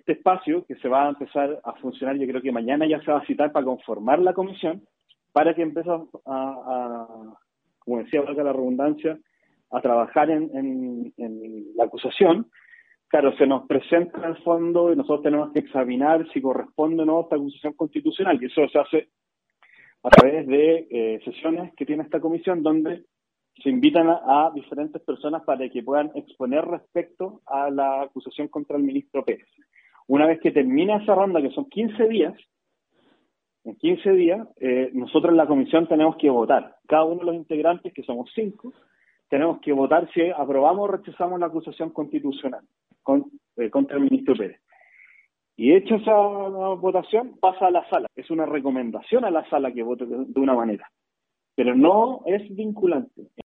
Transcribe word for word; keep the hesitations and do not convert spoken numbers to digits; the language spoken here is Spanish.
este espacio que se va a empezar a funcionar, yo creo que mañana ya se va a citar para conformar la comisión, para que empiece a, a como decía, valga la redundancia, a trabajar en, en, en la acusación. Claro, se nos presenta el fondo y nosotros tenemos que examinar si corresponde o no esta acusación constitucional, y eso se hace a través de eh, sesiones que tiene esta comisión, donde se invitan a, a diferentes personas para que puedan exponer respecto a la acusación contra el ministro Pérez. Una vez que termina esa ronda, que son quince días, en quince días, eh, nosotros en la comisión tenemos que votar. Cada uno de los integrantes, que somos cinco, tenemos que votar si aprobamos o rechazamos la acusación constitucional con, eh, contra el ministro Pérez. Y hecha esa votación, pasa a la sala. Es una recomendación a la sala que vote de, de una manera, pero no es vinculante.